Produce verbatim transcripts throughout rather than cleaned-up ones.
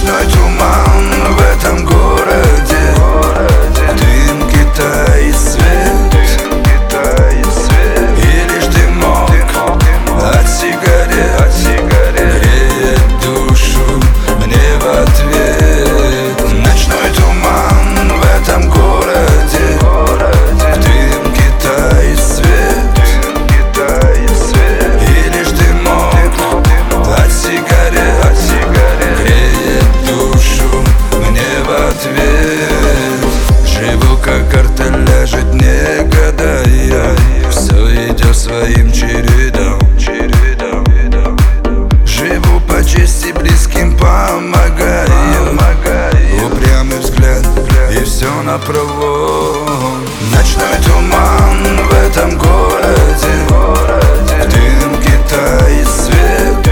Ночной туман в этом городе, дымки тает свет, и лишь дымок от сигарет греет душу мне в ответ. Ночной туман в этом городе, в дымке тает свет, и лишь дымок от сигарет греет душу мне в ответ. Живу как картоляжит, не гадая, все идет своим чередом. Живу по чести, близким помогаю, упрямый взгляд и все напролом. Ночной туман в этом городе, в дымке тает свет,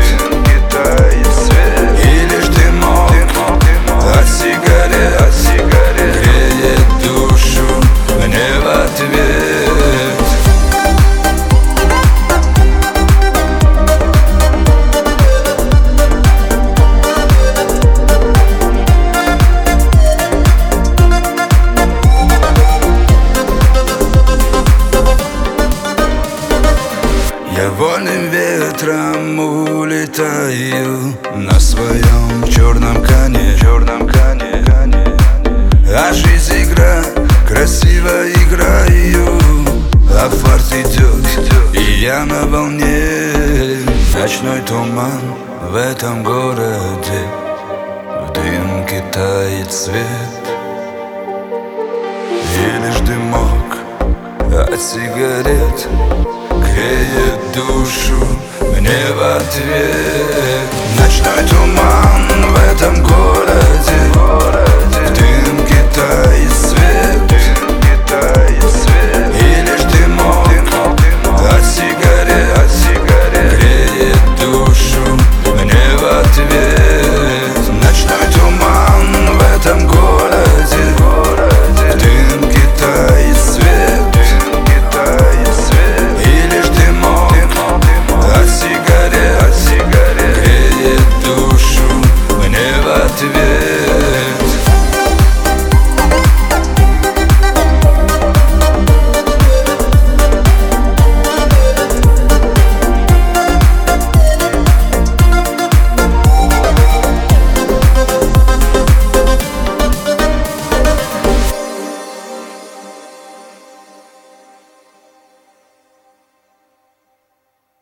и лишь дымок от сигарет греет душу мне в ответ. Я вольным ветром улетаю на своем черном коне, черном коне, коне. А жизнь игра, красиво играю, а фарт идет, и я на волне. Ночной туман в этом городе, в дымке тает свет, и лишь дымок от сигарет греет душу мне в ответ. Ночной туман в этом городе,